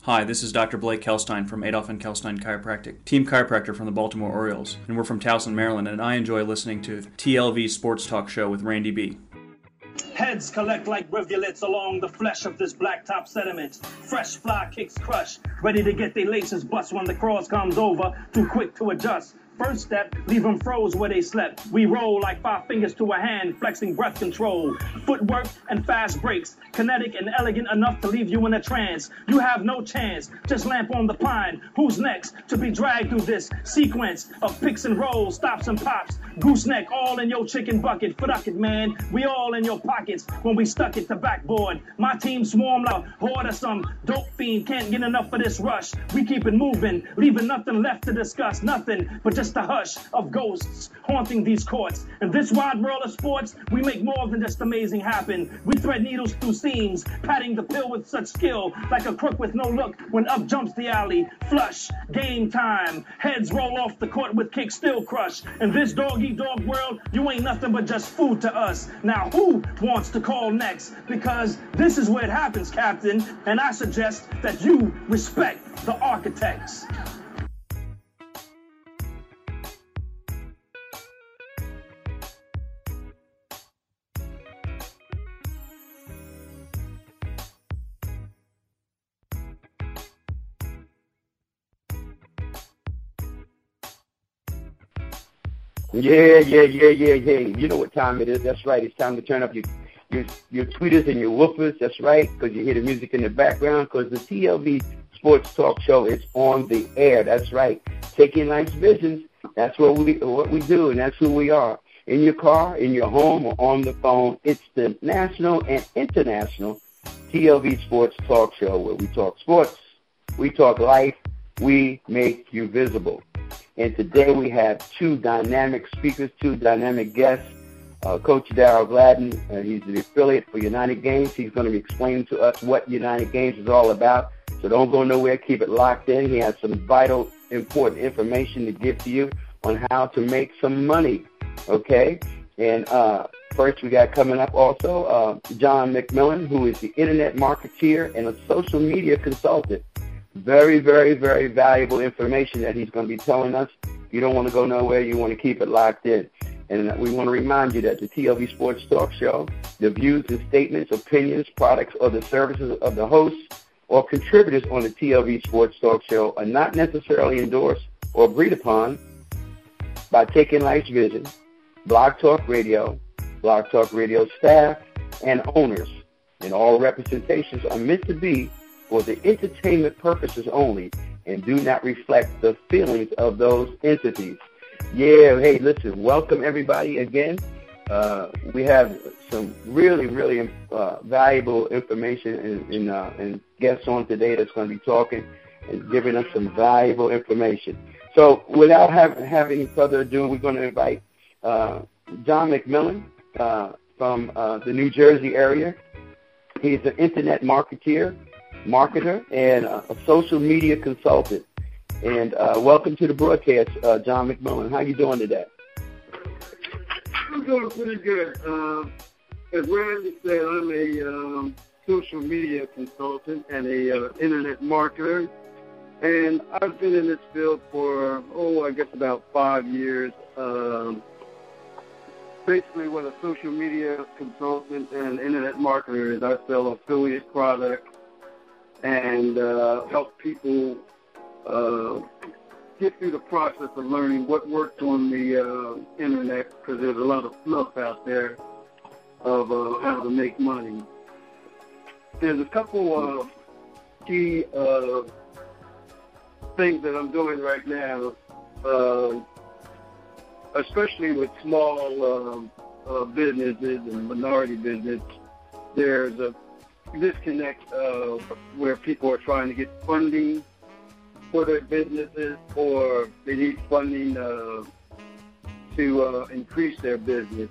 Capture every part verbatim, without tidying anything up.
Hi, this is Doctor Blake Kelstein from Adolph and Kelstein Chiropractic, team chiropractor from the Baltimore Orioles, and we're from Towson, Maryland, and I enjoy listening to T L V Sports Talk Show with Randy B. Heads collect like rivulets along the flesh of this blacktop sediment. Fresh fly kicks crush, ready to get their laces bust when the cross comes over, too quick to adjust. First step, leave them froze where they slept. We roll like five fingers to a hand, flexing breath control. Footwork and fast breaks, kinetic and elegant enough to leave you in a trance. You have no chance, just lamp on the pine. Who's next to be dragged through this sequence of picks and rolls, stops and pops? Gooseneck all in your chicken bucket. Fuck it, man, we all in your pockets when we stuck it to backboard. My team swarmed out, horde of some dope fiend, can't get enough of this rush. We keep it moving, leaving nothing left to discuss, nothing but just the hush of ghosts haunting these courts. In this wide world of sports, we make more than just amazing happen. We thread needles through seams, patting the pill with such skill, like a crook with no look when up jumps the alley. Flush, game time, heads roll off the court with kicks still crush. In this dog-eat-dog world, you ain't nothing but just food to us. Now who wants to call next? Because this is where it happens, Captain, and I suggest that you respect the architects. Yeah, yeah, yeah, yeah, yeah. You know what time it is. That's right. It's time to turn up your your, your tweeters and your woofers. That's right, because you hear the music in the background, because the T L V Sports Talk Show is on the air. That's right. Taking Life's Visions. That's what we what we do, and that's who we are. In your car, in your home, or on the phone, it's the national and international T L V Sports Talk Show, where we talk sports, we talk life, we make you visible. And today we have two dynamic speakers, two dynamic guests. Uh, Coach Darrell Gladden, uh, he's the affiliate for United Games. He's going to be explaining to us what United Games is all about. So don't go nowhere. Keep it locked in. He has some vital, important information to give to you on how to make some money, okay? And uh, first we got coming up also uh, John McMillan, who is the internet marketeer and a social media consultant. Very, very, very valuable information that he's going to be telling us. You don't want to go nowhere. You want to keep it locked in. And we want to remind you that the T L V Sports Talk Show, the views and statements, opinions, products, or the services of the hosts or contributors on the T L V Sports Talk Show are not necessarily endorsed or agreed upon by Taking Life's Vision, Blog Talk Radio, Blog Talk Radio staff, and owners. And all representations are meant to be for the entertainment purposes only and do not reflect the feelings of those entities. Yeah, hey, listen, welcome everybody again. Uh, we have some really, really uh, valuable information and, and, uh, and guests on today that's going to be talking and giving us some valuable information. So without have, having further ado, we're going to invite uh, John McMillan uh, from uh, the New Jersey area. He's an internet marketeer, marketer, and uh, a social media consultant. And uh, welcome to the broadcast, uh, John McMillan. How you doing today? I'm doing pretty good. Uh, as Randy said, I'm a um, social media consultant and a uh, internet marketer. And I've been in this field for, oh, I guess about five years. Um, basically, what a social media consultant and internet marketer is, I sell affiliate products and uh, help people uh, get through the process of learning what works on the uh, internet, because there's a lot of fluff out there of uh, how to make money. There's a couple of key uh, things that I'm doing right now, uh, especially with small um, uh, businesses and minority business. There's a disconnect uh, where people are trying to get funding for their businesses, or they need funding uh, to uh, increase their business.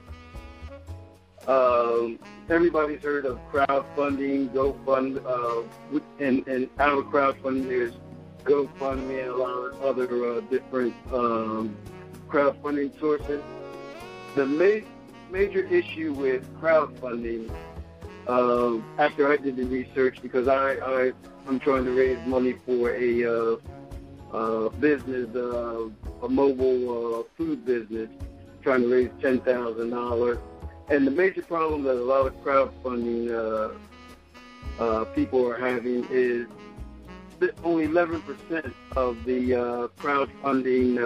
Um, everybody's heard of crowdfunding, GoFund, uh, and, and out of crowdfunding there's GoFundMe and a lot of other uh, different um, crowdfunding sources. The ma- major issue with crowdfunding, uh, after I did the research, because I, I I'm trying to raise money for a uh, uh, business, uh, a mobile uh, food business, trying to raise ten thousand dollars. And the major problem that a lot of crowdfunding uh, uh, people are having is that only eleven percent of the uh, crowdfunding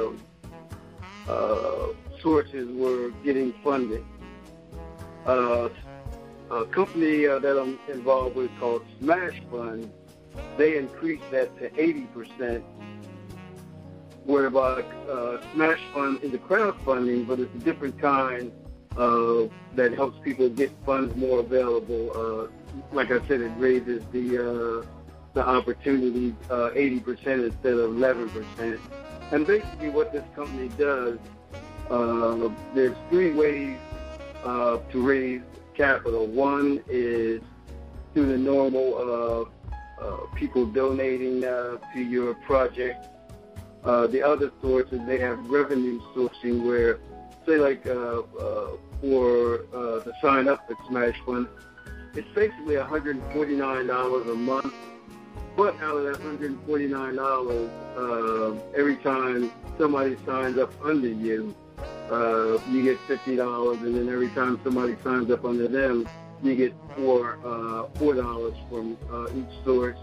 uh, uh, sources were getting funded. Uh, a company uh, that I'm involved with called Smash Fund, they increased that to eighty percent, whereby uh, Smash Fund is a crowdfunding, but it's a different kind uh, that helps people get funds more available. Uh, like I said, it raises the uh, the opportunity uh, eighty percent instead of eleven percent. And basically what this company does, uh, there's three ways uh, to raise capital. One is through the normal uh, uh, people donating uh, to your project. Uh, the other source is they have revenue sourcing where, say like uh, uh, for uh, the sign up at Smash Fund, it's basically one hundred forty-nine dollars a month. But out of that one hundred forty-nine dollars, uh, every time somebody signs up under you, uh, you get fifty dollars, and then every time somebody signs up under them, you get four uh, four dollars from uh, each source.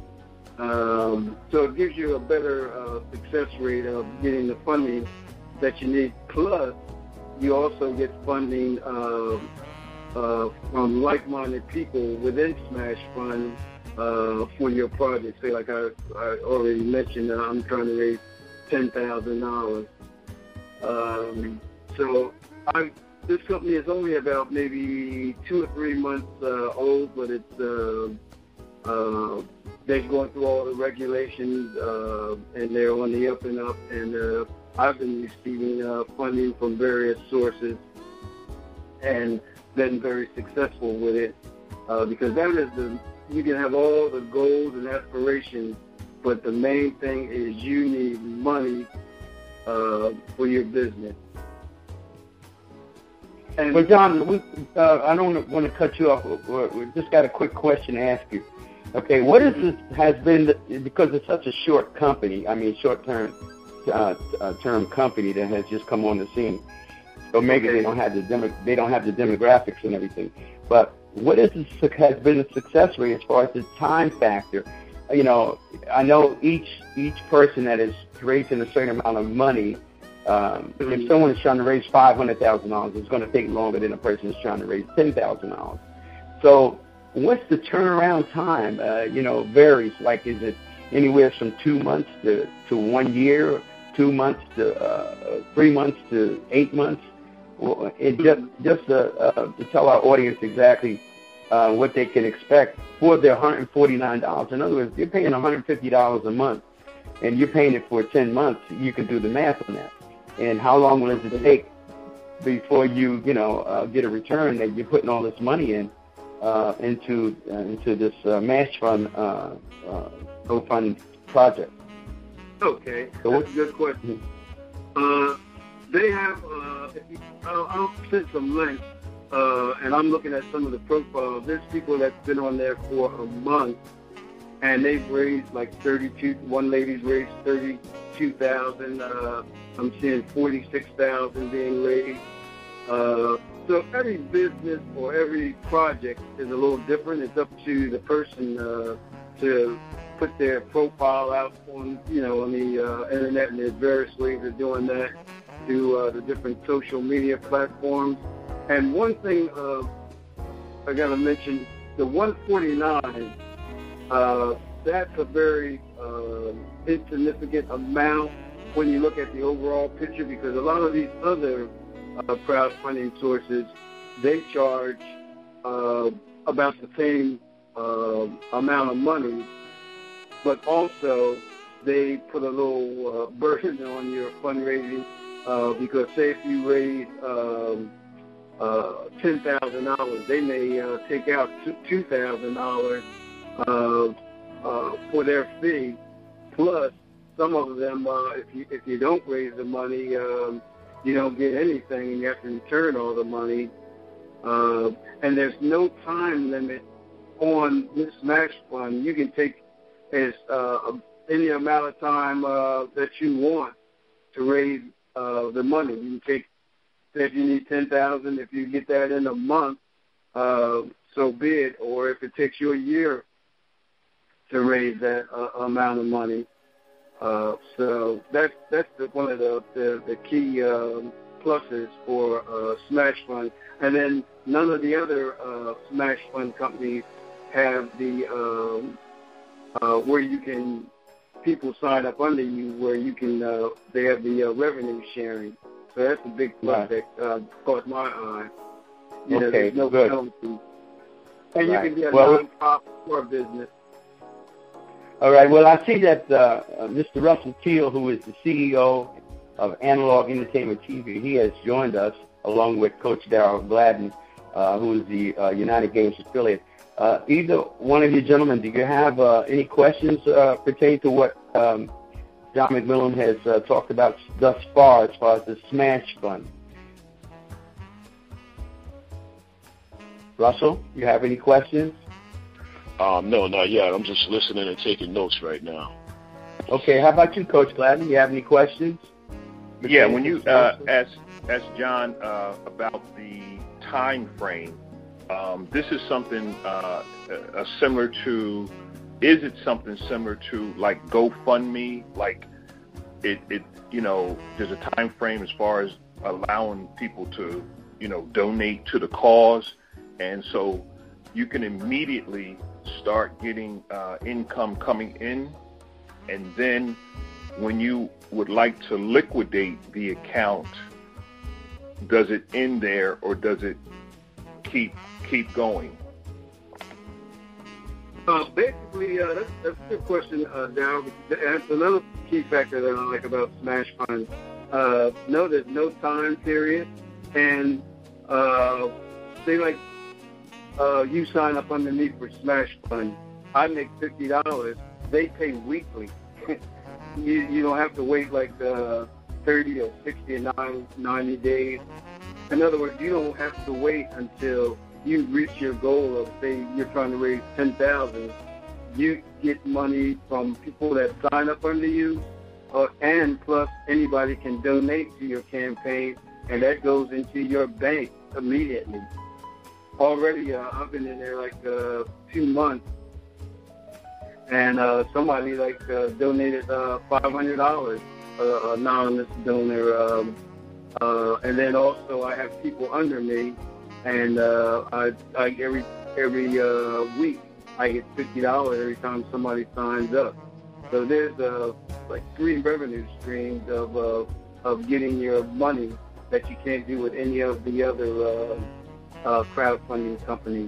Um, so it gives you a better uh, success rate of getting the funding that you need. Plus, you also get funding uh, uh, from like-minded people within Smash Fund uh, for your project. Say, like I, I already mentioned, uh, I'm trying to raise ten thousand dollars. Um, so I, this company is only about maybe two or three months uh, old, but it's uh, uh, they're going through all the regulations, uh, and they're on the up and up. And uh, I've been receiving uh, funding from various sources and been very successful with it uh, because that is the, you can have all the goals and aspirations, but the main thing is you need money uh, for your business. And well, John, we, uh, I don't want to cut you off. We just got a quick question to ask you. Okay, what is this, has been, the, because it's such a short company, I mean short-term uh, uh, term company that has just come on the scene, so maybe okay. they don't have the demo, they don't have the demographics and everything, but what is this, has been the success rate as far as the time factor? You know, I know each each person that is raising a certain amount of money, um, mm-hmm. if someone is trying to raise five hundred thousand dollars, it's going to take longer than a person is trying to raise ten thousand dollars. So what's the turnaround time? Uh, you know, varies. Like, is it anywhere from two months to, to one year, two months to uh, three months to eight months? Well, it just just uh, uh, to tell our audience exactly uh, what they can expect for their one hundred forty-nine dollars. In other words, you're paying one hundred fifty dollars a month, and you're paying it for ten months. You can do the math on that. And how long will it take before you, you know, uh, get a return that you're putting all this money in? Uh, into uh, into this uh, Smash Fund uh, uh, GoFund project. Okay, so that's a good question. Uh, they have, uh, if you, I'll, I'll send some links, uh, and I'm looking at some of the profiles. There's people that's been on there for a month, and they've raised like thirty-two. One lady's raised thirty-two thousand. Uh, I'm seeing forty-six thousand being raised. Uh, So every business or every project is a little different. It's up to the person uh, to put their profile out on, you know, on the uh, internet, and there's various ways of doing that through uh, the different social media platforms. And one thing uh, I got to mention, the one forty-nine, uh, that's a very uh, insignificant amount when you look at the overall picture, because a lot of these other Uh, crowdfunding sources, they charge uh, about the same uh, amount of money, but also they put a little uh, burden on your fundraising uh, because say if you raise um, uh, ten thousand dollars, they may uh, take out two thousand dollars uh, uh, for their fee, plus some of them, uh, if you if you don't raise the money, um, you don't get anything, and you have to return all the money. Uh, and there's no time limit on this Smash Fund, you can take as uh, any amount of time uh, that you want to raise uh, the money. You can take, say if you need ten thousand dollars, if you get that in a month, uh, so be it. Or if it takes you a year to raise that uh, amount of money. Uh, so that's that's the, one of the the, the key uh, pluses for uh, Smash Fund. And then none of the other uh, Smash Fund companies have the um, uh, where you can people sign up under you where you can uh, they have the uh, revenue sharing. So that's a big plus right. that uh, caught my eye. You know, okay, there's no good. penalty. And you right. can be a well, non-profit or a business. All right. Well, I see that uh, uh, Mister Russell Teal, who is the C E O of Analog Entertainment T V, he has joined us along with Coach Darrell Gladden, uh, who is the uh, United Games affiliate. Uh, either one of you gentlemen, do you have uh, any questions uh, pertaining to what um, John McMillan has uh, talked about thus far as far as the Smash Fund? Russell, you have any questions? Um, no, not yet. I'm just listening and taking notes right now. Okay, how about you, Coach Gladden? You have any questions? Yeah, when you uh, asked, asked John uh, about the time frame, um, this is something uh, uh, similar to, is it something similar to like GoFundMe? Like it, it, you know, there's a time frame as far as allowing people to, you know, donate to the cause. And so you can immediately start getting uh, income coming in, and then when you would like to liquidate the account, does it end there or does it keep keep going? Uh, basically, uh, that's, that's a good question, uh, Darryl. That's another key factor that I like about Smash Fund. Uh, no, there's no time period, and uh, they like uh, you sign up underneath for Smash Fund. I make fifty dollars. They pay weekly. you you don't have to wait like uh, thirty or sixty or ninety days. In other words, you don't have to wait until you reach your goal of, say, you're trying to raise ten thousand dollars. You get money from people that sign up under you, uh, and plus anybody can donate to your campaign, and that goes into your bank immediately. Already, uh, I've been in there like uh, two months, and uh, somebody like uh, donated uh, five hundred dollars, uh, anonymous donor, um, uh, and then also I have people under me, and uh, I, I every every uh, week I get fifty dollars every time somebody signs up. So there's uh, like three revenue streams of uh, of getting your money that you can't do with any of the other uh, uh, crowdfunding companies.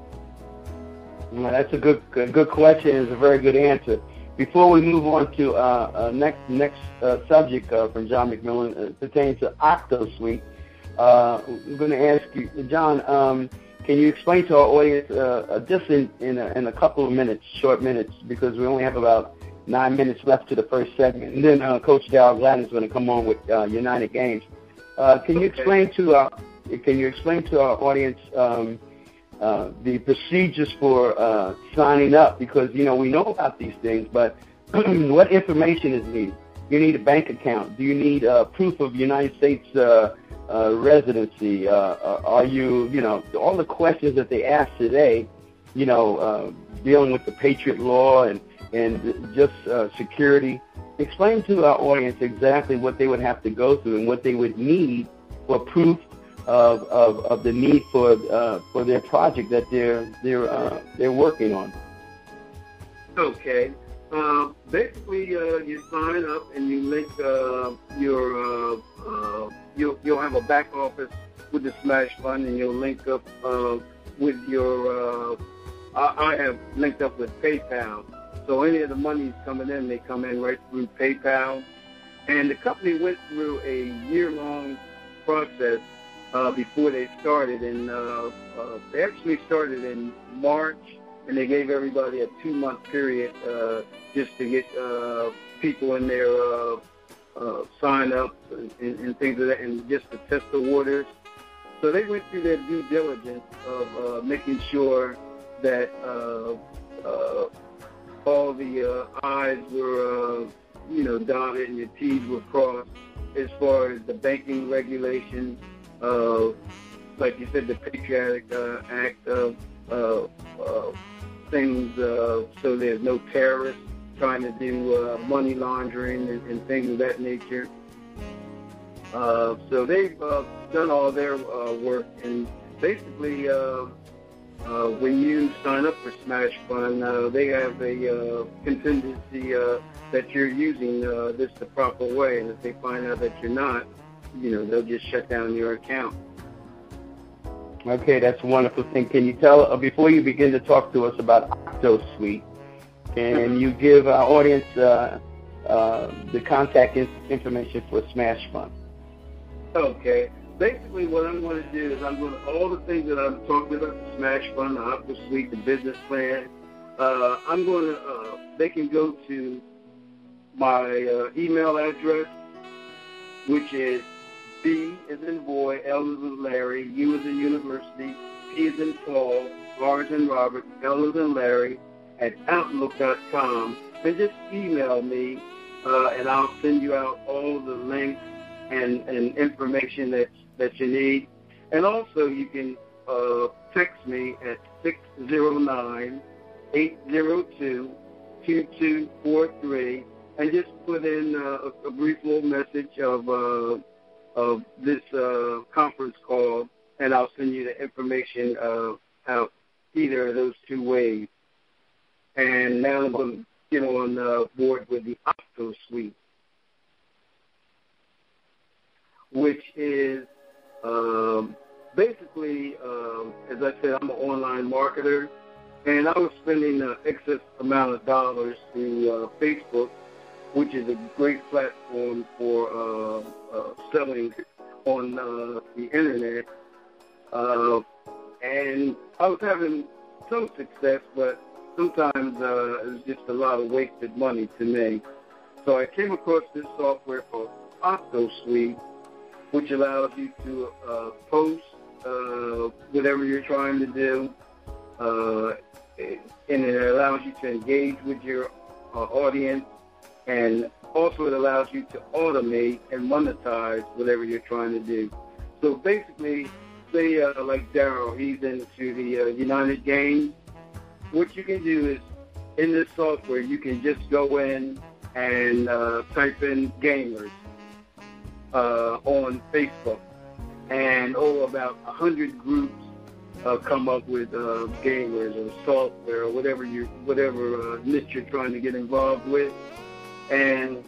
Well, that's a good, good good question. It's a very good answer. Before we move on to uh, uh, next next uh, subject uh, from John McMillan uh, pertaining to OctoSuite, uh, I'm going to ask you, John, um, can you explain to our audience uh, just in in a, in a couple of minutes, short minutes, because we only have about nine minutes left to the first segment, and then uh, Coach Darrell Gladden is going to come on with uh, United Games. Uh, can you explain to our can you explain to our audience um, uh, the procedures for uh, signing up? Because you know we know about these things, but what information is needed? You need a bank account. Do you need uh, proof of United States uh, uh, residency? Uh, uh, are you you know all the questions that they ask today? You know, uh, dealing with the Patriot law and and just uh, security. Explain to our audience exactly what they would have to go through and what they would need for proof of of, of the need for uh, for their project that they're they're uh, they're working on. Okay. Uh, basically, uh, you sign up and you link uh, your uh, uh, you'll you'll have a back office with the Smash Fund, and you'll link up uh, with your. Uh, I, I have linked up with PayPal. So any of the money's coming in, they come in right through PayPal. And the company went through a year-long process uh, before they started. And uh, uh, they actually started in March, and they gave everybody a two-month period uh, just to get uh, people in there uh, uh, sign up and, and things like that, and just to test the waters. So they went through their due diligence of uh, making sure that uh, uh, all the uh, I's were, uh, you know, dotted and your T's were crossed as far as the banking regulations, uh, like you said, the Patriotic uh, Act of uh, uh, things, uh, so there's no terrorists trying to do uh, money laundering and, and things of that nature. Uh, so they've uh, done all their uh, work, and basically uh, uh, when you sign up for Smash Fund, uh, they have a uh, contingency uh, that you're using uh, this the proper way, and if they find out that you're not, you know, they'll just shut down your account. Okay, that's a wonderful thing. Can you tell, uh, before you begin to talk to us about OctoSuite, can you give our audience uh, uh, the contact information for Smash Fund? Okay. Basically, what I'm going to do is I'm going to, all the things that I'm talking about, the Smash Fund, the OctoSuite, the business plan, uh, I'm going to, uh, they can go to my uh, email address, which is B as in boy, L as in Larry, U as in university, P as in Paul, R as in Robert, L as in Larry, at outlook dot com. And just email me, uh, and I'll send you out all the links and, and information that, that you need. And also you can uh, text me at six zero nine, eight zero two, two two four three and just put in uh, a, a brief little message of uh, of this uh, conference call, and I'll send you the information uh, out either of those two ways. And now I'm going to get on uh, board with the OctoSuite, which is um, basically, um, as I said, I'm an online marketer, and I was spending an excess amount of dollars through uh, Facebook, which is a great platform for uh, uh, selling on uh, the Internet. Uh, and I was having some success, but sometimes uh, it was just a lot of wasted money to me. So I came across this software called OctoSuite, which allows you to uh, post uh, whatever you're trying to do, uh, and it allows you to engage with your uh, audience, and also it allows you to automate and monetize whatever you're trying to do. So basically, say uh, like Daryl, he's into the uh, United Games. What you can do is, in this software, you can just go in and uh, type in gamers uh, on Facebook, and oh, about a hundred groups uh, come up with uh, gamers or software or whatever you whatever uh, niche you're trying to get involved with. And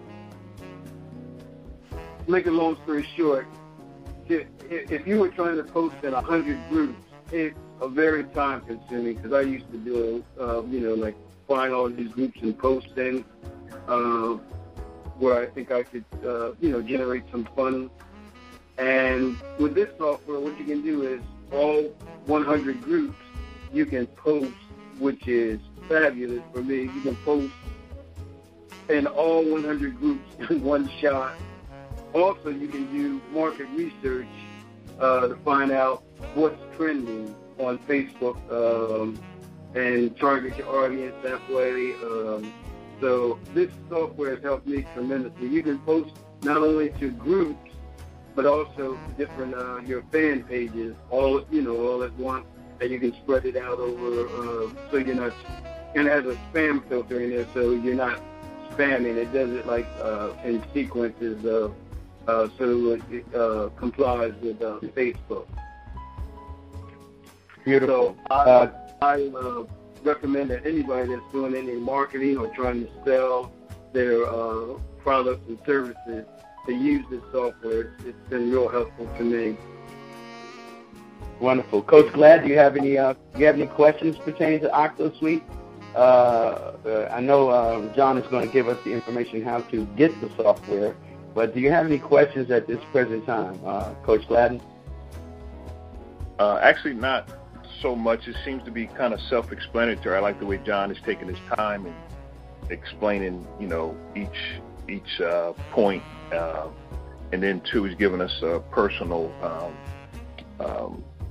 make a long story short, if you were trying to post in a hundred groups, it's a very time consuming, because I used to do, uh, you know, like find all these groups and post in uh, where I think I could, uh, you know, generate some funds. And with this software, what you can do is all one hundred groups you can post, which is fabulous for me. You can post in all one hundred groups in one shot. Also, you can do market research uh, to find out what's trending on Facebook um, and target your audience that way. Um, so this software has helped me tremendously. You can post not only to groups, but also different uh, your fan pages, all you know, all at once, and you can spread it out over uh, so you're not. And it has a spam filter in there, so you're not spamming. It does it like uh, in sequences, uh, uh, so it uh, complies with uh, Facebook. Beautiful. So I, uh, I uh, recommend that anybody that's doing any marketing or trying to sell their uh, products and services to use this software. It's, it's been real helpful to me. Wonderful. Coach Glad, do you have any uh, do you have any questions pertaining to OctoSuite? Uh, uh, I know uh, John is going to give us the information how to get the software, but do you have any questions at this present time, uh, Coach Gladden? Uh, actually, not so much. It seems to be kind of self-explanatory. I like the way John is taking his time and explaining, you know, each each uh, point, uh, and then too, he's giving us a personal um, um,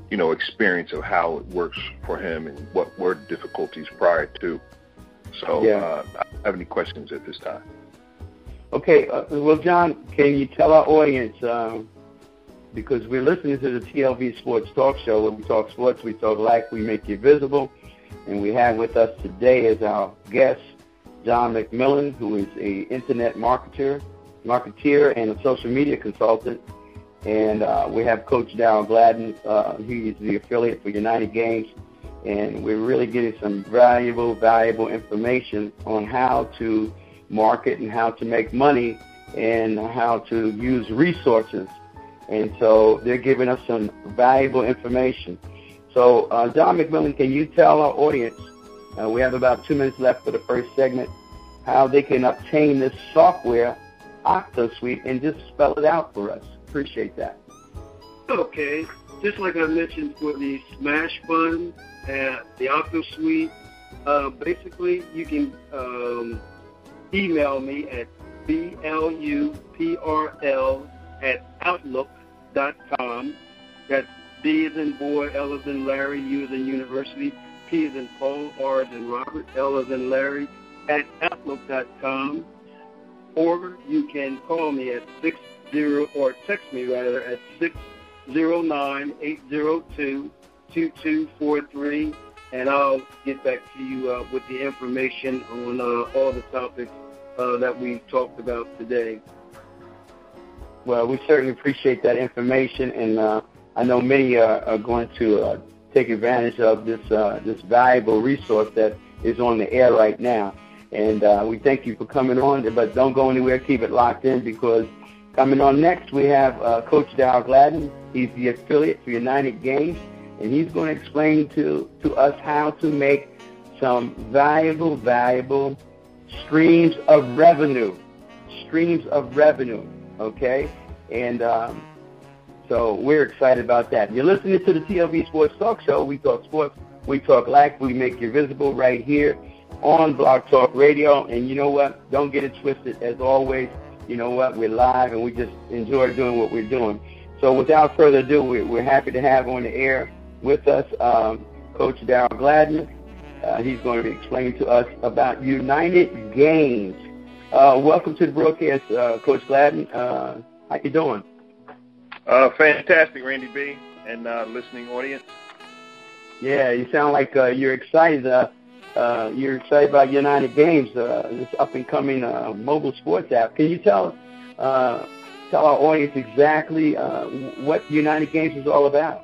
you know, experience of how it works for him and what were difficulties prior to. So yeah. uh, I don't have any questions at this time. Okay. Uh, well, John, can you tell our audience, um, because we're listening to the T L V Sports Talk Show, where we talk sports, we talk life, we make you visible, and we have with us today as our guest John McMillan, who is a internet marketer, marketeer and a social media consultant. And uh, we have Coach Darryl Gladden. Uh, he is the affiliate for United Games. And we're really getting some valuable, valuable information on how to market and how to make money and how to use resources. And so they're giving us some valuable information. So, uh, John McMillan, can you tell our audience, uh, we have about two minutes left for the first segment, how they can obtain this software, OctaSuite, and just spell it out for us? Appreciate that. Okay. Just like I mentioned for the Smash Fund and the OctaSuite, uh, basically you can um, email me at B L U P R L at outlook dot com. That's B as in boy, L as in Larry, U as in university, P as in Paul, R as in Robert, L as in Larry, at outlook dot com. Or you can call me at six zero or text me rather at six zero nine eight zero two two two four three, and I'll get back to you uh, with the information on uh, all the topics uh, that we talked about today. Well, we certainly appreciate that information, and uh, I know many uh, are going to uh, take advantage of this uh, this valuable resource that is on the air right now. And uh, we thank you for coming on, but don't go anywhere. Keep it locked in, because coming on next we have uh, Coach Darryl Gladden. He's the affiliate for United Games, and he's going to explain to, to us how to make some valuable, valuable streams of revenue, streams of revenue, okay? And um, so we're excited about that. You're listening to the T L V Sports Talk Show. We talk sports, we talk life, we make you visible right here on Blog Talk Radio. And you know what? Don't get it twisted. As always, you know what? We're live, and we just enjoy doing what we're doing. So without further ado, we're happy to have on the air with us um, Coach Darryl Gladden. Uh, he's going to explain to us about United Games. Uh, welcome to the broadcast, uh, Coach Gladden. Uh, how you doing? Uh, fantastic, Randy B. and uh, listening audience. Yeah, you sound like uh, you're excited. Uh, uh, you're excited about United Games, uh, this up-and-coming uh, mobile sports app. Can you tell uh, tell our audience exactly uh, what United Games is all about?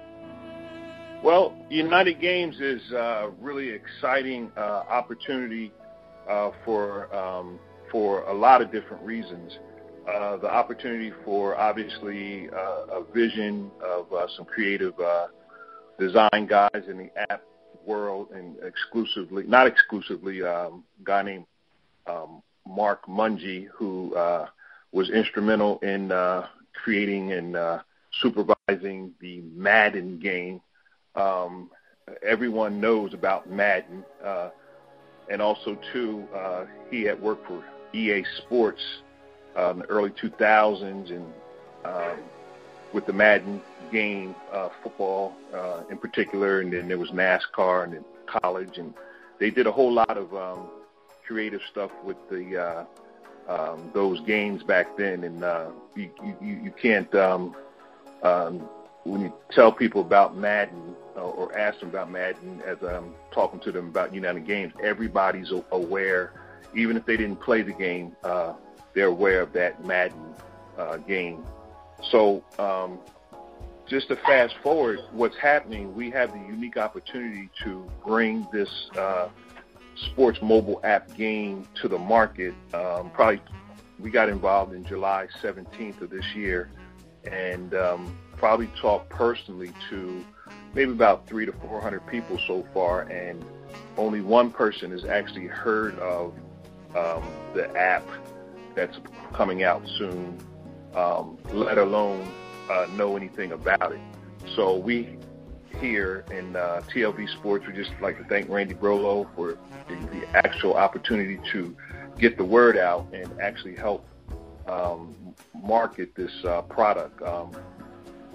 Well, United Games is a really exciting uh, opportunity uh, for um, for a lot of different reasons. Uh, the opportunity for, obviously, uh, a vision of uh, some creative uh, design guys in the app world, and exclusively, not exclusively, um, a guy named um, Mark Mungie, who uh, was instrumental in uh, creating and uh, supervising the Madden game. Um, everyone knows about Madden, uh, and also, too, uh, he had worked for E A Sports uh, in the early two thousands, and um, with the Madden game, uh, football uh, in particular, and then there was NASCAR and then college, and they did a whole lot of um, creative stuff with the uh, um, those games back then, and uh, you, you, you can't um, um, when you tell people about Madden uh, or ask them about Madden, as I'm talking to them about United Games, everybody's aware, even if they didn't play the game, uh, they're aware of that Madden uh, game. So um, just to fast forward, what's happening, we have the unique opportunity to bring this uh, sports mobile app game to the market. Um, probably we got involved in July seventeenth of this year, and um, probably talked personally to maybe about three to four hundred people so far, and only one person has actually heard of um, the app that's coming out soon, um, let alone uh, know anything about it. So we here in uh, T L V Sports, we just like to thank Randy Brolo for the, the actual opportunity to get the word out and actually help um, market this uh, product. Um,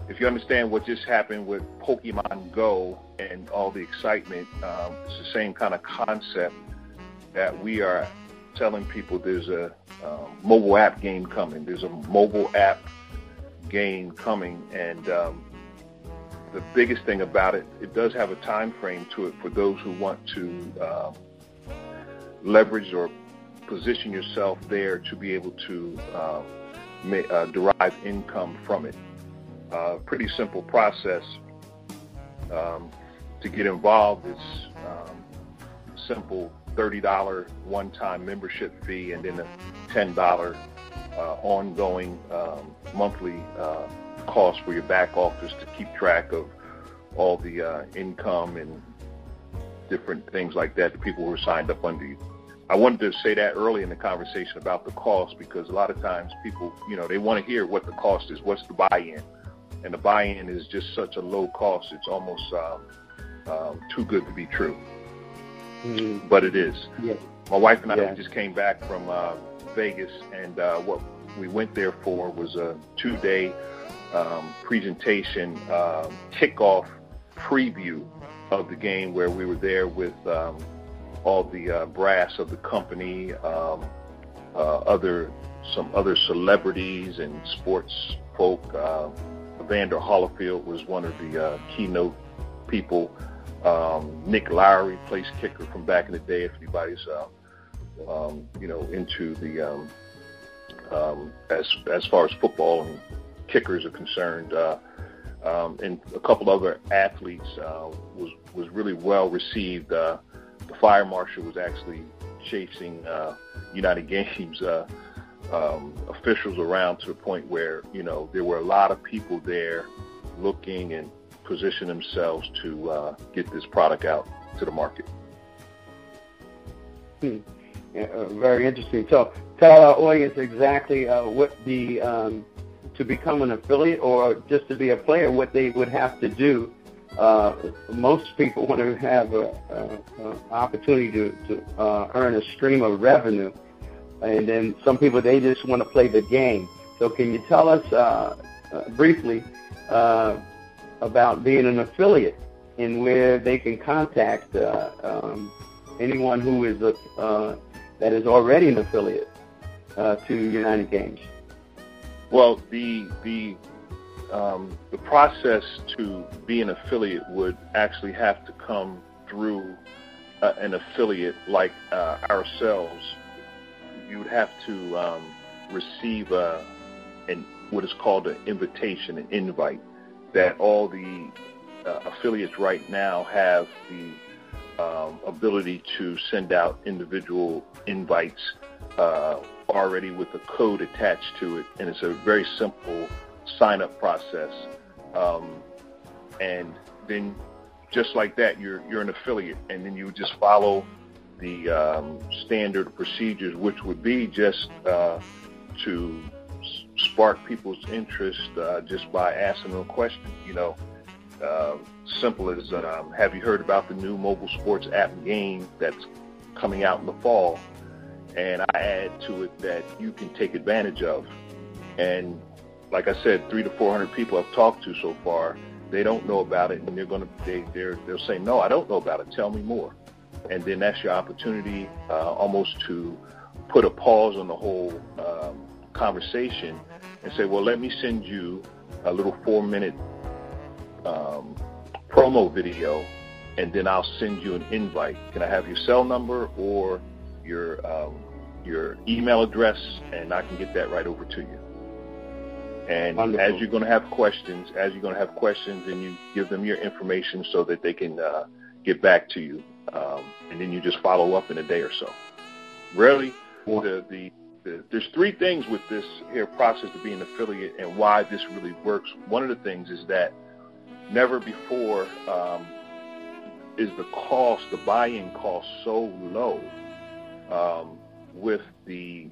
if you understand what just happened with Pokemon Go and all the excitement, um, it's the same kind of concept that we are telling people there's a um, mobile app game coming. There's a mobile app game coming, and um, the biggest thing about it, it does have a time frame to it for those who want to uh, leverage or position yourself there to be able to uh, may, uh, derive income from it. Uh, pretty simple process um, to get involved. It's um, simple thirty dollars one-time membership fee and then a ten dollars uh, ongoing um, monthly uh, cost for your back office to keep track of all the uh, income and different things like that, the people who are signed up under you. I wanted to say that early in the conversation about the cost, because a lot of times people, you know, they want to hear what the cost is, what's the buy-in. And the buy-in is just such a low cost, it's almost um, um, too good to be true. Mm-hmm. But it is. Yeah. My wife and I yeah. just came back from uh, Vegas, and uh, what we went there for was a two-day um, presentation, uh, kickoff preview of the game, where we were there with um, all the uh, brass of the company, um, uh, other some other celebrities and sports folk. Uh, Evander Holyfield was one of the uh, keynote people. Um, Nick Lowry, place kicker from back in the day, if anybody's uh, um, you know into the um, um, as as far as football and kickers are concerned, uh, um, and a couple other athletes uh, was was really well received. Uh, the fire marshal was actually chasing uh, United Games uh, um, officials around to the point where you know there were a lot of people there looking and position themselves to uh, get this product out to the market. Hmm. Yeah, uh, very interesting. So tell our audience exactly uh, what the, um, to become an affiliate or just to be a player, what they would have to do. Uh, most people want to have an opportunity to, to uh, earn a stream of revenue. And then some people, they just want to play the game. So can you tell us uh, uh, briefly uh, about being an affiliate and where they can contact uh, um, anyone who is a, uh, that is already an affiliate uh, to United Games? Well, the the um, the process to be an affiliate would actually have to come through uh, an affiliate like uh, ourselves. You would have to um, receive a, an what is called an invitation, an invite, that all the uh, affiliates right now have the um, ability to send out individual invites uh, already with a code attached to it, and it's a very simple sign-up process. Um, and then just like that, you're you're an affiliate, and then you just follow the um, standard procedures, which would be just uh, to spark people's interest uh, just by asking them a question. You know, uh, simple as um, have you heard about the new mobile sports app game that's coming out in the fall? And I add to it that you can take advantage of. And like I said, three to four hundred people I've talked to so far, they don't know about it, and they're going to they they're, they'll say, no, I don't know about it. Tell me more. And then that's your opportunity uh, almost to put a pause on the whole um, conversation and say, well, let me send you a little four-minute um, promo video, and then I'll send you an invite. Can I have your cell number or your um, your email address, and I can get that right over to you. And Wonderful. as you're going to have questions, as you're going to have questions, then you give them your information so that they can uh, get back to you, um, and then you just follow up in a day or so. Really, the, the the there's three things with this here process of being an affiliate and why this really works. One of the things is that never before um, is the cost, the buy-in cost, so low. Um, with the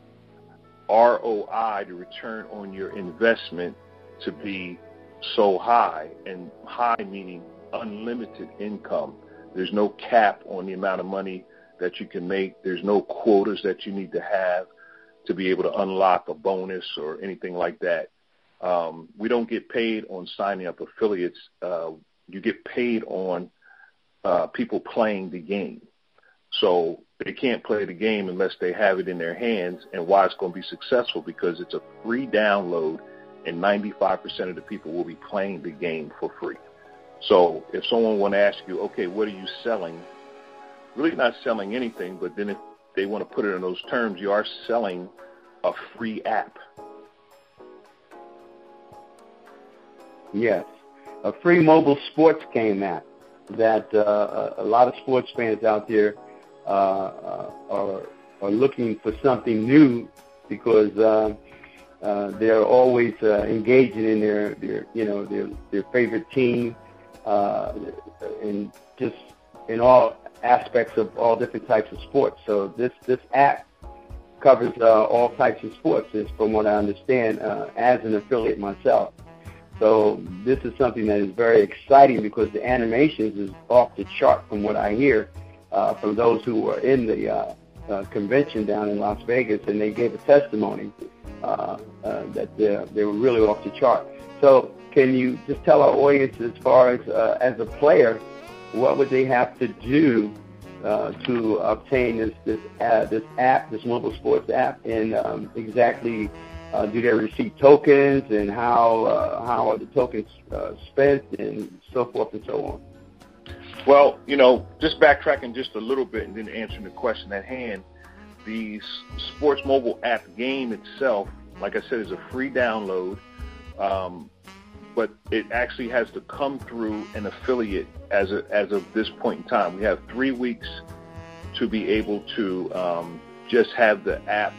R O I, the return on your investment, to be so high, and high meaning unlimited income. There's no cap on the amount of money that you can make. There's no quotas that you need to have to be able to unlock a bonus or anything like that. Um, we don't get paid on signing up affiliates. Uh, you get paid on uh, people playing the game. So they can't play the game unless they have it in their hands, and why it's going to be successful, because it's a free download, and ninety-five percent of the people will be playing the game for free. So if someone want to ask you, okay, what are you selling? Really not selling anything, but then if they want to put it in those terms, you are selling a free app. Yes, a free mobile sports game app that uh, a lot of sports fans out there uh, uh, are are looking for something new, because uh, uh, they're always uh, engaging in their, their you know their their favorite team, uh, and just in all aspects of all different types of sports. So this this app covers uh, all types of sports, is from what I understand, uh, as an affiliate myself. So this is something that is very exciting, because the animations is off the chart from what I hear uh, from those who were in the uh, uh, convention down in Las Vegas, and they gave a testimony uh, uh, that they they were really off the chart. So can you just tell our audience, as far as uh, as a player, what would they have to do uh, to obtain this this uh, this app, this mobile sports app, and um, exactly uh, do they receive tokens, and how uh, how are the tokens uh, spent, and so forth and so on? Well, you know, just backtracking just a little bit and then answering the question at hand, the sports mobile app game itself, like I said, is a free download. Um, but it actually has to come through an affiliate as a, as of this point in time. We have three weeks to be able to um, just have the app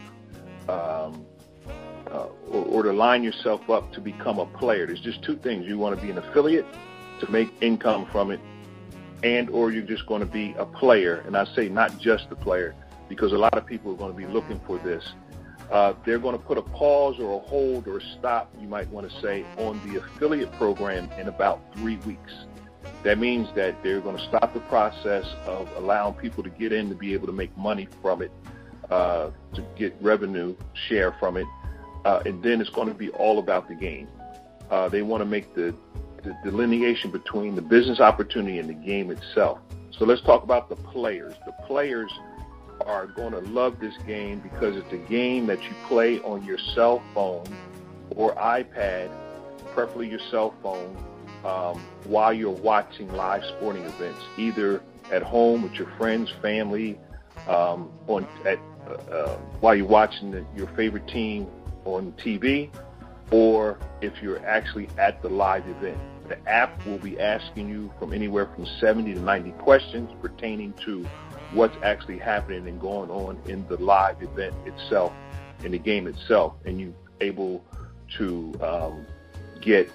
um, uh, or, or to line yourself up to become a player. There's just two things. You want to be an affiliate to make income from it, and or you're just going to be a player. And I say not just a player, because a lot of people are going to be looking for this. Uh, they're going to put a pause or a hold or a stop, you might want to say, on the affiliate program in about three weeks. That means that they're going to stop the process of allowing people to get in to be able to make money from it, uh, to get revenue share from it, uh, and then it's going to be all about the game. Uh, they want to make the, the delineation between the business opportunity and the game itself. So let's talk about the players. The players are going to love this game because it's a game that you play on your cell phone or iPad, preferably your cell phone, um, while you're watching live sporting events, either at home with your friends, family, um, on at uh, uh, while you're watching the, your favorite team on T V, or if you're actually at the live event. The app will be asking you from anywhere from seventy to ninety questions pertaining to what's actually happening and going on in the live event itself, in the game itself, and you're able to um, get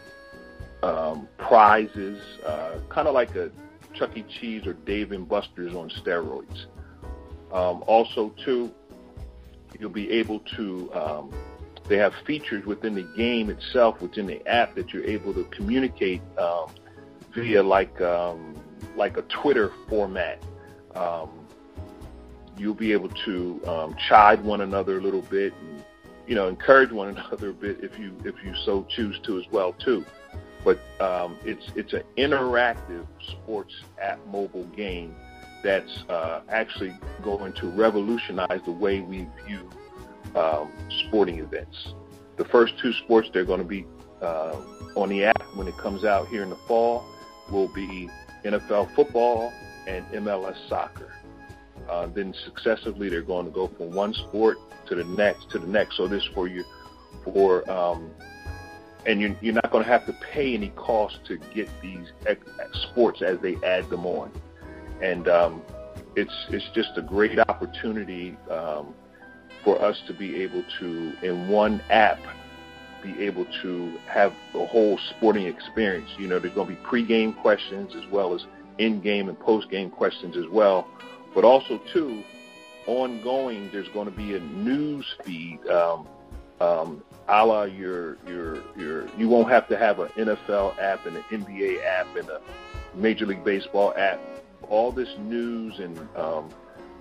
um, prizes, uh, kind of like a Chuck E. Cheese or Dave and Buster's on steroids. Um, also, too, you'll be able to, um, they have features within the game itself, within the app, that you're able to communicate um, via like um, like a Twitter format. Um, you'll be able to um, chide one another a little bit, and you know, encourage one another a bit if you if you so choose to as well too. But um, it's it's an interactive sports app mobile game that's uh, actually going to revolutionize the way we view um, sporting events. The first two sports they're going to be uh, on the app when it comes out here in the fall will be N F L football and M L S soccer. Uh, then successively, they're going to go from one sport to the next to the next. So this for you, for um, and you're, you're not going to have to pay any cost to get these sports as they add them on. And um, it's it's just a great opportunity um, for us to be able to, in one app, be able to have the whole sporting experience. You know, there's going to be pregame questions as well as in-game and post-game questions as well. But also, too, ongoing, there's going to be a news feed, um, um, a la your, your, your, you won't have to have an N F L app and an N B A app and a Major League Baseball app. All this news and um,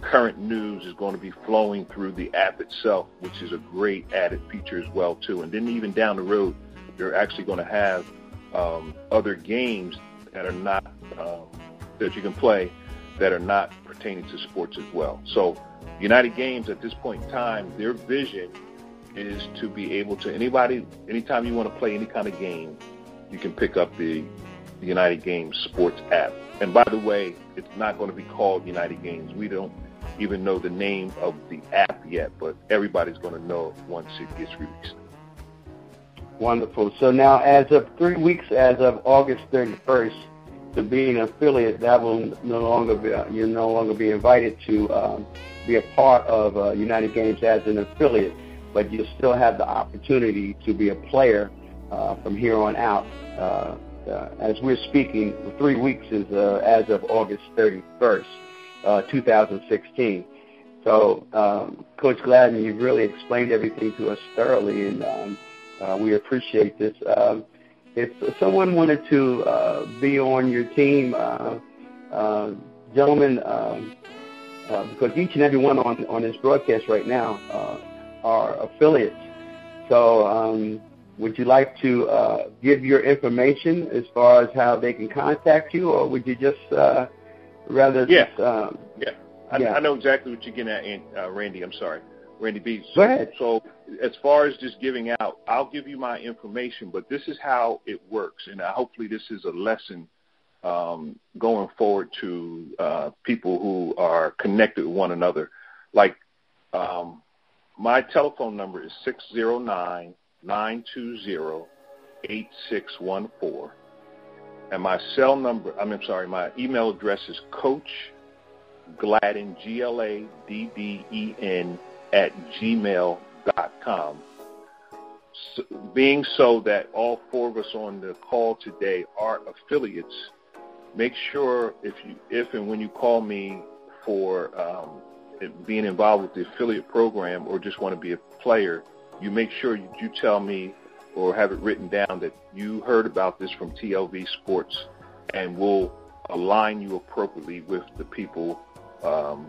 current news is going to be flowing through the app itself, which is a great added feature as well, too. And then even down the road, they're actually going to have um, other games that are not, um, that you can play that are not pertaining to sports as well. So United Games at this point in time, their vision is to be able to, anybody, anytime you want to play any kind of game, you can pick up the, the United Games sports app. And by the way, it's not going to be called United Games. We don't even know the name of the app yet, but everybody's going to know once it gets released. Wonderful. So now, as of three weeks, as of August thirty-first, to be an affiliate, that will no longer be, you'll no longer be invited to um, be a part of uh, United Games as an affiliate, but you'll still have the opportunity to be a player uh, from here on out. Uh, uh, as we're speaking, three weeks is uh, as of August thirty-first, uh, two thousand sixteen. So, um, Coach Gladden, you've really explained everything to us thoroughly, and um, uh, we appreciate this. Um, if someone wanted to uh, be on your team, uh, uh, gentlemen, um, uh, because each and every one on, on this broadcast right now uh, are affiliates. So um, would you like to uh, give your information as far as how they can contact you, or would you just uh, rather yeah. just... Um, yeah. I, yeah, I know exactly what you're getting at, uh, Randy. I'm sorry. Randy B. Go ahead. So as far as just giving out, I'll give you my information, but this is how it works, and hopefully this is a lesson um, going forward to uh, people who are connected with one another. Like um, my telephone number is six zero nine, nine two zero, eight six one four, and my cell number, I mean, I'm sorry, my email address is Coach Gladden, G L A D D E N, at gmail dot com. So, being so that all four of us on the call today are affiliates, make sure if you, if and when you call me for um, being involved with the affiliate program or just want to be a player, you make sure you, you tell me or have it written down that you heard about this from T L V Sports, and we'll align you appropriately with the people um,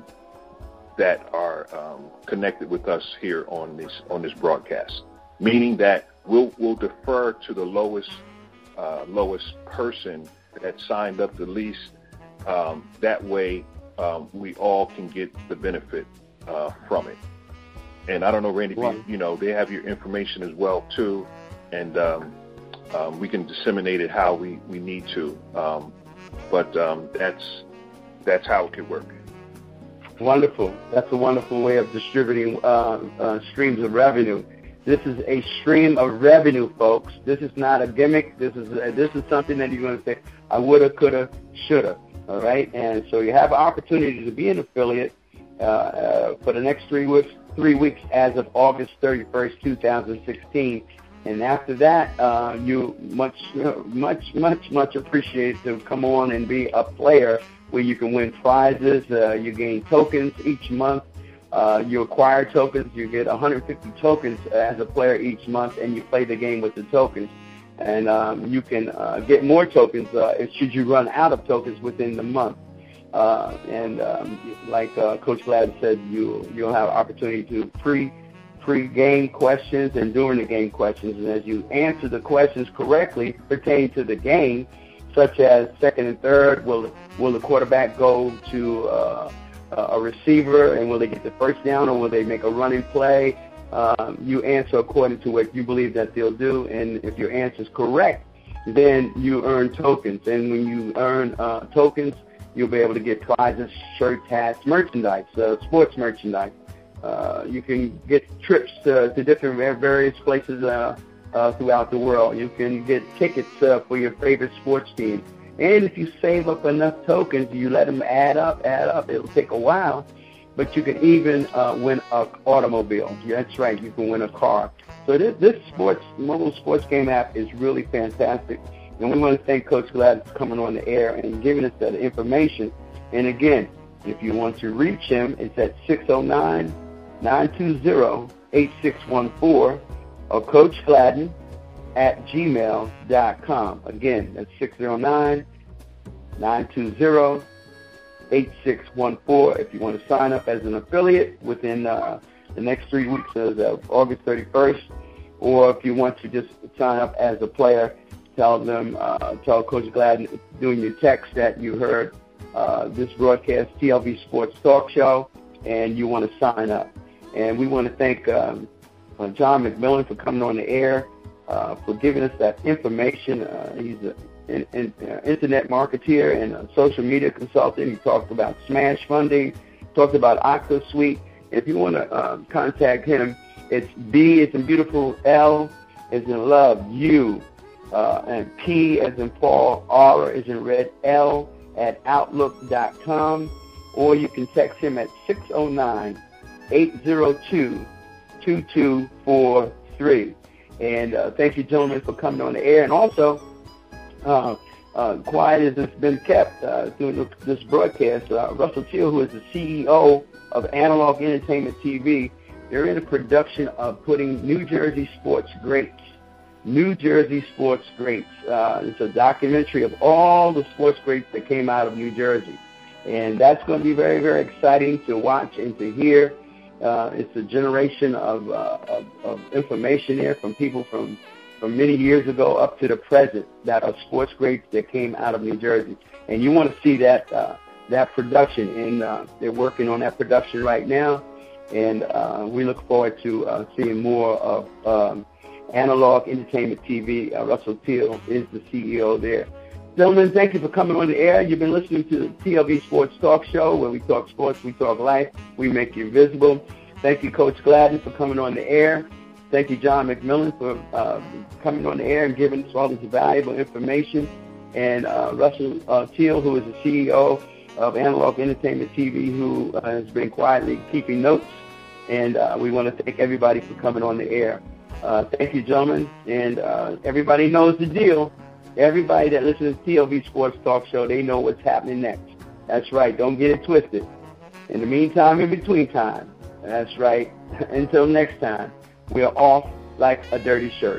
that are um, connected with us here on this on this broadcast. Meaning that we'll we'll defer to the lowest uh, lowest person that signed up the least. Um, that way, um, we all can get the benefit uh, from it. And I don't know, Randy, Well, you know, they have your information as well too, and um, um, we can disseminate it how we, we need to. Um, but um, that's that's how it could work. Wonderful. That's a wonderful way of distributing uh, uh, streams of revenue. This is a stream of revenue, folks. This is not a gimmick. This is uh, this is something that you're going to say, I woulda, coulda, shoulda. All right, and so you have an opportunity to be an affiliate uh, uh, for the next three weeks. Three weeks as of August thirty-first, two thousand sixteen, and after that, uh, you much, much, much, much appreciate to come on and be a player, where you can win prizes, uh, you gain tokens each month, uh, you acquire tokens, you get one hundred fifty tokens as a player each month, and you play the game with the tokens. And um, you can uh, get more tokens uh, should you run out of tokens within the month. Uh, and um, like uh, Coach Gladden said, you, you'll have opportunity to pre, pre-game questions and during the game questions. And as you answer the questions correctly pertaining to the game, such as second and third, will will the quarterback go to uh, a receiver, and will they get the first down, or will they make a running play? Um, you answer according to what you believe that they'll do, and if your answer is correct, then you earn tokens. And when you earn uh, tokens, you'll be able to get prizes, shirts, hats, merchandise, uh, sports merchandise. Uh, you can get trips to, to different various places uh, uh, throughout the world. You can get tickets uh, for your favorite sports team. And if you save up enough tokens, you let them add up, add up. It'll take a while, but you can even uh, win an automobile. That's right, you can win a car. So this, this sports mobile sports game app is really fantastic. And we want to thank Coach Gladden for coming on the air and giving us that information. And again, if you want to reach him, it's at six oh nine, nine two zero, eight six one four or Coach Gladden at gmail dot com. Again, that's six oh nine, nine two zero, eight six one four. If you want to sign up as an affiliate within uh, the next three weeks as of August thirty-first, or if you want to just sign up as a player, tell them, uh, tell Coach Gladden doing your text that you heard uh, this broadcast, T L V Sports Talk Show, and you want to sign up. And we want to thank um, uh, John McMillan for coming on the air, uh, for giving us that information. Uh, he's an in, in, uh, internet marketeer and a social media consultant. He talked about Smash Funding, talked about OctaSuite. If you want to uh, contact him, it's B as in beautiful, L as in love, U, uh, and P as in Paul, R as in red, L at outlook dot com, or you can text him at six oh nine, eight oh two, two two four three. And uh, thank you, gentlemen, for coming on the air. And also, uh, uh, quiet as it's been kept uh, during this broadcast, uh, Russell Teal, who is the C E O of Analog Entertainment T V, they're in a production of putting New Jersey sports greats. New Jersey sports greats. Uh, it's a documentary of all the sports greats that came out of New Jersey. And that's going to be very, very exciting to watch and to hear. Uh, it's a generation of, uh, of, of information there from people from, from many years ago up to the present that are sports greats that came out of New Jersey. And you want to see that uh, that production, and uh, they're working on that production right now. And uh, we look forward to uh, seeing more of um, Analog Entertainment T V. Uh, Russell Teal is the C E O there. Gentlemen, thank you for coming on the air. You've been listening to the T L V Sports Talk Show, where we talk sports, we talk life, we make you visible. Thank you, Coach Gladden, for coming on the air. Thank you, John McMillan, for uh, coming on the air and giving us all this valuable information. And uh, Russell uh, Teal, who is the C E O of Analog Entertainment T V, who uh, has been quietly keeping notes. And uh, we want to thank everybody for coming on the air. Uh, thank you, gentlemen. And uh, everybody knows the deal. Everybody that listens to T L V Sports Talk Show, they know what's happening next. That's right. Don't get it twisted. In the meantime, in between time, that's right. Until next time, we're off like a dirty shirt.